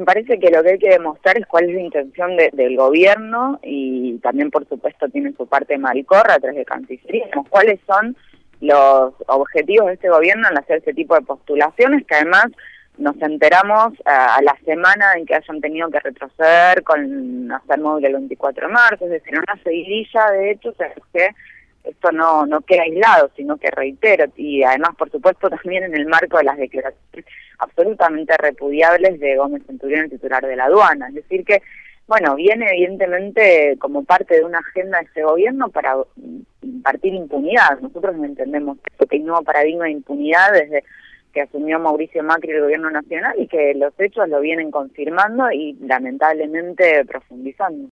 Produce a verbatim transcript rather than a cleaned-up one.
parece que lo que hay que demostrar es cuál es la intención de, del gobierno y también, por supuesto, tiene su parte Malcorra a través de Cancillería. Cuáles son los objetivos de este gobierno en hacer ese tipo de postulaciones, que además nos enteramos a, a la semana en que hayan tenido que retroceder con hacer móvil el veinticuatro de marzo, es decir, una seguidilla de hechos en los que esto no, no queda aislado, sino que reitero, y además, por supuesto, también en el marco de las declaraciones absolutamente repudiables de Gómez Centurión, el titular de la aduana. Es decir que, bueno, viene evidentemente como parte de una agenda de este gobierno para impartir impunidad. Nosotros no entendemos que hay un nuevo paradigma de impunidad desde que asumió Mauricio Macri el gobierno nacional y que los hechos lo vienen confirmando y lamentablemente profundizando.